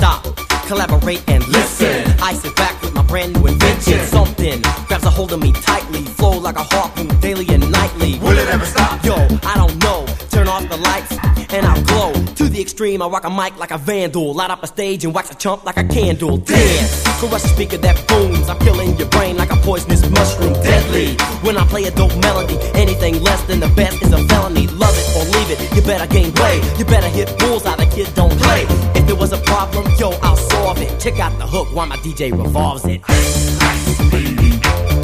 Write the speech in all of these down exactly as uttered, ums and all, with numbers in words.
stop, collaborate and listen. I sit back with my brand new invention. Something grabs a hold of me tightly, flow like a harpoon daily and nightly. Will it ever stop? Yo, I don't know. Turn off the lights and I'll glow. To the extreme, I rock a mic like a vandal. Light up a stage and wax a chump like a candle. Dance, crush a speaker that booms. I'm killing your brain like a poisonous mushroom. Deadly, when I play a dope melody. Anything less than the best is a felony. Love it or leave it, you better gain weight. You better hit bullseye, the kid don't play. If there was a problem, yo, I'll solve it. Check out the hook while my D J revolves it. Ice, ice, baby.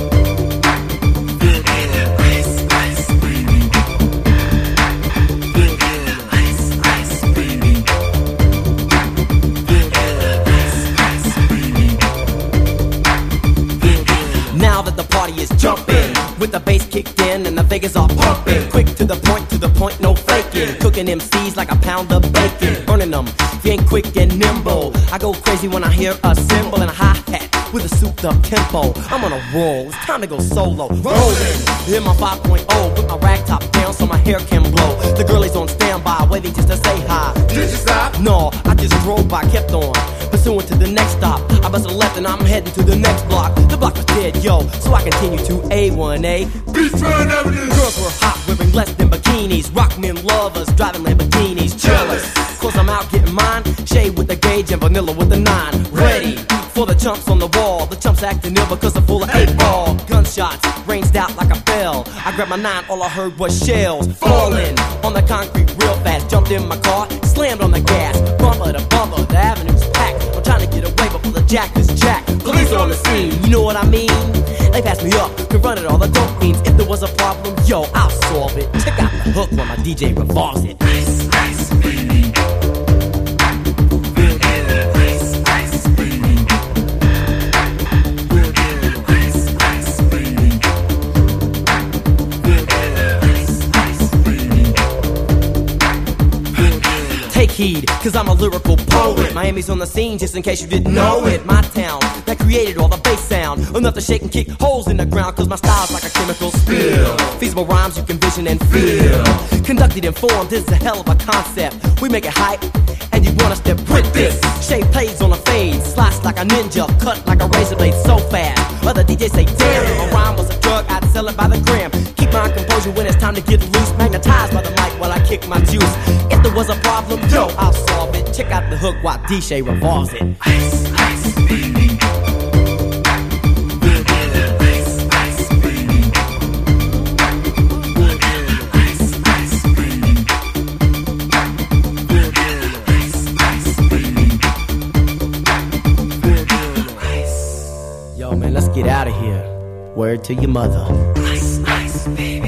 Now that the party is jumping, with the bass kicked in and the Vegas are pumping. Quick to the point, to the point, no faking. Cooking M Cs like a pound of bacon. Burning them, if you ain't quick and nimble. I go crazy when I hear a cymbal and a hi-hat with a souped up tempo. I'm on a roll, it's time to go solo. Rolling, in my five point oh with my rag top down so my hair can blow. The girlie's on standby, waiting just to say hi. Did you stop? No, I just drove by, kept on pursuing to the next stop. I bust a left and I'm heading to the next block. The block was dead, yo, so I continue to A one A. Beachfront Avenue. Girls were hot, wearing less than bikinis. Rock men lovers, driving Lamborghinis. Jealous, cause I'm out getting mine. Shade with the gauge and vanilla with the nine. Ready for the chumps on the wall. The chumps acting ill because they're full of eight ball. Gunshots ranged out like a bell. I grabbed my nine, all I heard was shells falling on the concrete real fast. Jumped in my car, slammed on the gas. Bumper to bumper, the avenue's packed. I'm trying to get away before the jack is jacked. Police are on the scene, you know what I mean? They passed me up, confronted all the dope fiends. If there was a problem, yo, I'll solve it. Check out the hook while my D J revolves it. Ice, ice, baby. Take heed, cause I'm a lyrical poet. Miami's on the scene, just in case you didn't know it. My town, that created all the bass sound. Enough to shake and kick holes in the ground, cause my style's like a chemical spill. Feasible rhymes you can vision and feel. Conducted in form, this is a hell of a concept. We make it hype, and you want us to with this. Shape plays on a fade, slice like a ninja, cut like a razor blade so fast. Other D Js say, damn, if a rhyme was a drug, I'd sell it by the gram. Keep my composure when it's time to get loose. Magnetized by the mic while I kick my juice. If there was a problem, yo, I'll solve it. Check out the hook while D J revolves it. Ice, ice, baby. Yo, man, let's get out of here. Word to your mother. Ice, ice, baby.